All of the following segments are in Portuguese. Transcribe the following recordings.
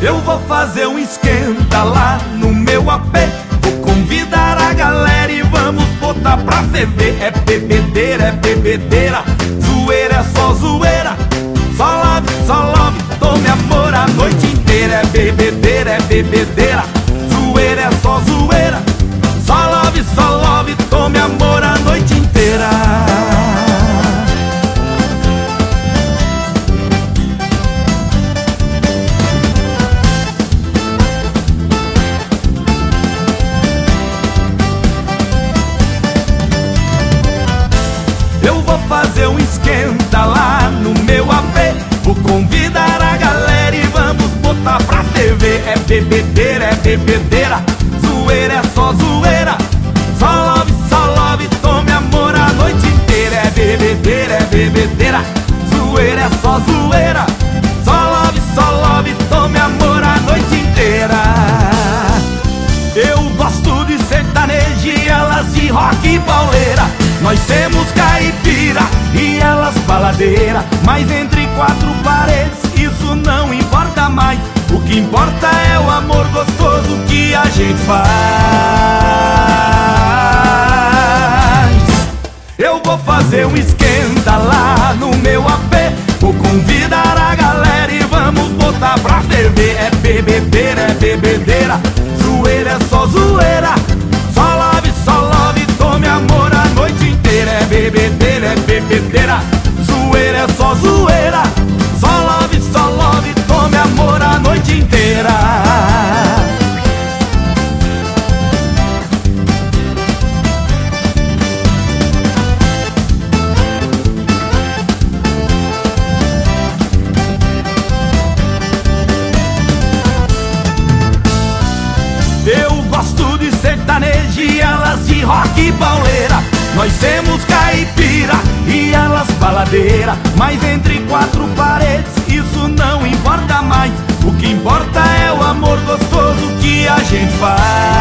Eu vou fazer um esquenta lá no meu AP. Vou convidar a galera e vamos botar pra ferver. É bebedeira, zoeira é só zoeira. Só love, tome amor a noite inteira. É bebedeira, zoeira é só zoeira. Só love, tome amor a noite inteira. Eu vou fazer um esquenta lá no meu AP. Vou convidar a galera e vamos botar pra ferver. É bebedeira, zoeira é só zoeira. Só love, tome amor a noite inteira. É bebedeira, zoeira é só zoeira. Só love, tome amor a noite inteira. Eu gosto de sertanejo e elas de rock e pauleira. Nós temos caipira e elas baladeira. Mas entre quatro paredes isso não importa mais. O que importa é o amor gostoso que a gente faz. Eu vou fazer um esquenta lá no meu AP. Vou convidar a galera e vamos botar pra ferver. É bebedeira, zoeira é só zoeira. Só love, tome amor a noite inteira. É bebedeira, zoeira é só zoeira. Só love, tome amor a noite inteira. Eu gosto de sertanejo e elas de rock e pauleira. Nós temos caipira e elas baladeira. Mas entre quatro paredes isso não importa mais. O que importa é o amor gostoso que a gente faz.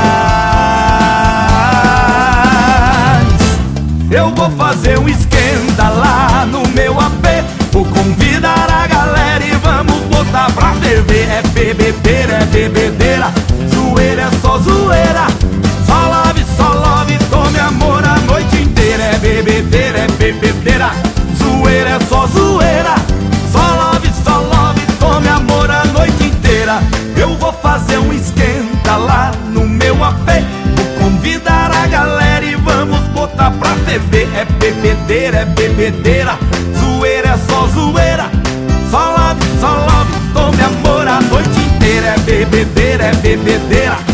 Eu vou fazer um esquenta lá no meu AP. Vou convidar a galera e vamos botar pra ferver. É bebedeira, zoeira é só zoeira. Só love, tome amor a noite inteira. É bebedeira, zoeira é só zoeira. Só love, tome amor a noite inteira. Eu vou fazer um esquenta lá no meu AP. Vou convidar a galera e vamos botar pra ferver. É bebedeira, zoeira é só zoeira. Só love, tome amor a noite inteira. É bebedeira,